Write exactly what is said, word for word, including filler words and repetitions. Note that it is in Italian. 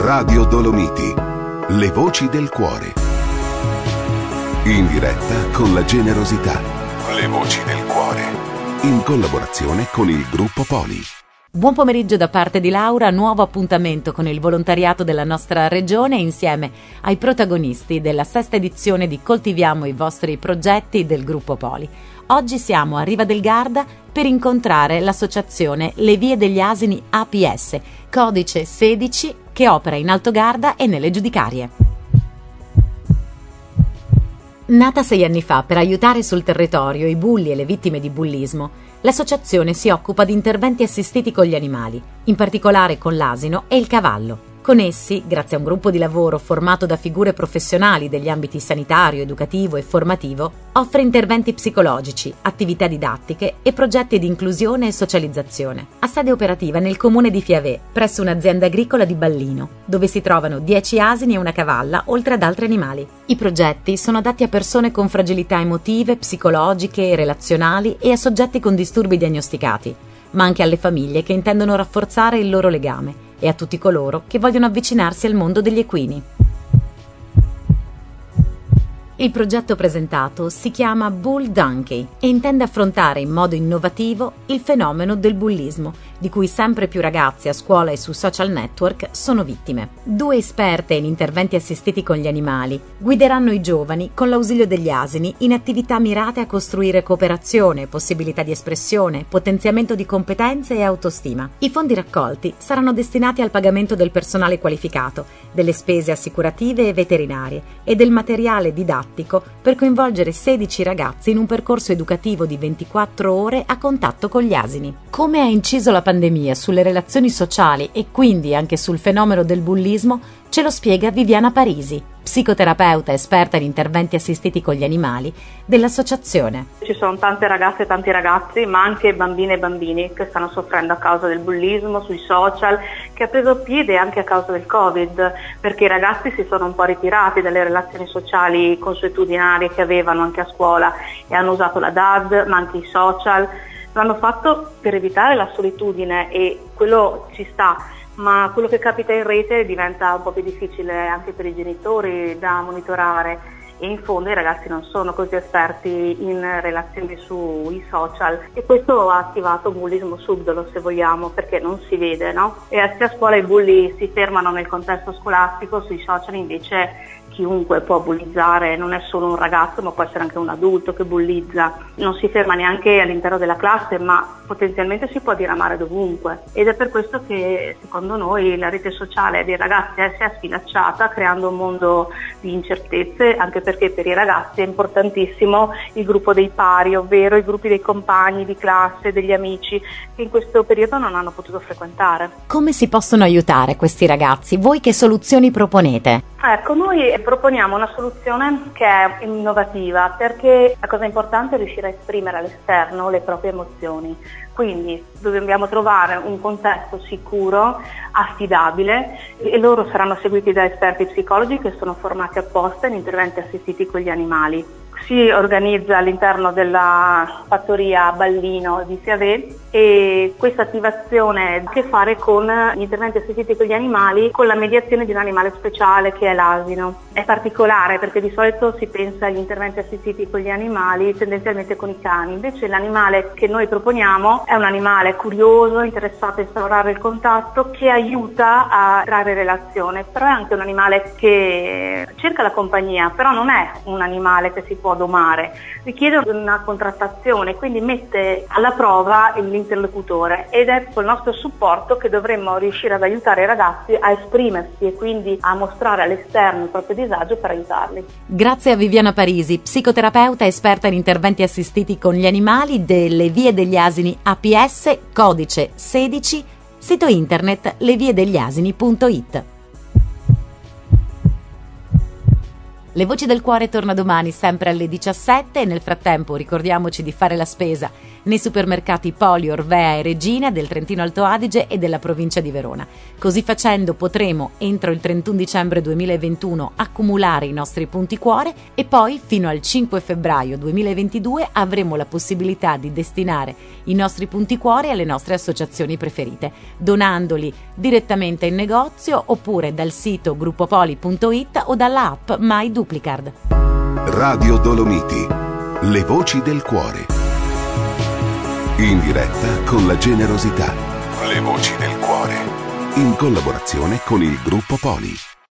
Radio Dolomiti, le voci del cuore. In diretta con la generosità. Le voci del cuore. In collaborazione con il Gruppo Poli. Buon pomeriggio da parte di Laura, nuovo appuntamento con il volontariato della nostra regione insieme ai protagonisti della sesta edizione di Coltiviamo i vostri progetti del Gruppo Poli. Oggi siamo a Riva del Garda per incontrare l'associazione Le Vie degli Asini A P S, codice sedici, che opera in Alto Garda e nelle Giudicarie. Nata sei anni fa per aiutare sul territorio i bulli e le vittime di bullismo, l'associazione si occupa di interventi assistiti con gli animali, in particolare con l'asino e il cavallo. Con essi, grazie a un gruppo di lavoro formato da figure professionali degli ambiti sanitario, educativo e formativo, offre interventi psicologici, attività didattiche e progetti di inclusione e socializzazione. Ha sede operativa nel comune di Fiavè, presso un'azienda agricola di Ballino, dove si trovano dieci asini e una cavalla, oltre ad altri animali. I progetti sono adatti a persone con fragilità emotive, psicologiche e relazionali e a soggetti con disturbi diagnosticati, ma anche alle famiglie che intendono rafforzare il loro legame e a tutti coloro che vogliono avvicinarsi al mondo degli equini. Il progetto presentato si chiama Bull Donkey e intende affrontare in modo innovativo il fenomeno del bullismo, di cui sempre più ragazzi a scuola e su social network sono vittime. Due esperte in interventi assistiti con gli animali guideranno i giovani con l'ausilio degli asini in attività mirate a costruire cooperazione, possibilità di espressione, potenziamento di competenze e autostima. I fondi raccolti saranno destinati al pagamento del personale qualificato, delle spese assicurative e veterinarie e del materiale didattico per coinvolgere sedici ragazzi in un percorso educativo di ventiquattro ore a contatto con gli asini. Come ha inciso la pandemia sulle relazioni sociali e quindi anche sul fenomeno del bullismo, ce lo spiega Viviana Parisi, psicoterapeuta esperta in interventi assistiti con gli animali dell'associazione. Ci sono tante ragazze e tanti ragazzi, ma anche bambine e bambini che stanno soffrendo a causa del bullismo sui social, che ha preso piede anche a causa del Covid, perché i ragazzi si sono un po' ritirati dalle relazioni sociali consuetudinarie che avevano anche a scuola e hanno usato la D A D, ma anche i social. L'hanno fatto per evitare la solitudine e quello ci sta, ma quello che capita in rete diventa un po' più difficile anche per i genitori da monitorare e in fondo i ragazzi non sono così esperti in relazioni sui social e questo ha attivato bullismo subdolo, se vogliamo, perché non si vede, no? E sia a scuola i bulli si fermano nel contesto scolastico, sui social invece chiunque può bullizzare, non è solo un ragazzo ma può essere anche un adulto che bullizza, non si ferma neanche all'interno della classe ma potenzialmente si può diramare dovunque ed è per questo che secondo noi la rete sociale dei ragazzi si è sfilacciata creando un mondo di incertezze, anche perché per i ragazzi è importantissimo il gruppo dei pari, ovvero i gruppi dei compagni di classe, degli amici che in questo periodo non hanno potuto frequentare. Come si possono aiutare questi ragazzi? Voi che soluzioni proponete? Ecco, noi proponiamo una soluzione che è innovativa perché la cosa importante è riuscire a esprimere all'esterno le proprie emozioni. Quindi dobbiamo trovare un contesto sicuro, affidabile e loro saranno seguiti da esperti psicologi che sono formati apposta in interventi assistiti con gli animali. Si organizza all'interno della fattoria Ballino di Fiavè e questa attivazione ha a che fare con gli interventi assistiti con gli animali, con la mediazione di un animale speciale che è l'asino. È particolare perché di solito si pensa agli interventi assistiti con gli animali tendenzialmente con i cani, invece l'animale che noi proponiamo è un animale curioso, interessato a instaurare il contatto, che aiuta a creare relazione, però è anche un animale che cerca la compagnia, però non è un animale che si può domare, richiede una contrattazione, quindi mette alla prova l'interlocutore ed è col nostro supporto che dovremmo riuscire ad aiutare i ragazzi a esprimersi e quindi a mostrare all'esterno il proprio disagio per aiutarli. Grazie a Viviana Parisi, psicoterapeuta esperta in interventi assistiti con gli animali delle Vie degli Asini A P S, codice sedici, sito internet le vie degli asini punto it. Le Voci del Cuore torna domani sempre alle diciassette e nel frattempo ricordiamoci di fare la spesa nei supermercati Poli, Orvea e Regina del Trentino Alto Adige e della provincia di Verona. Così facendo potremo entro il trentuno dicembre duemilaventuno accumulare i nostri punti cuore e poi fino al cinque febbraio duemilaventidue avremo la possibilità di destinare i nostri punti cuore alle nostre associazioni preferite, donandoli direttamente in negozio oppure dal sito gruppopoli punto it o dalla app My Duplicard. Radio Dolomiti, le voci del cuore. In diretta con la generosità. Le voci del cuore. In collaborazione con il Gruppo Poli.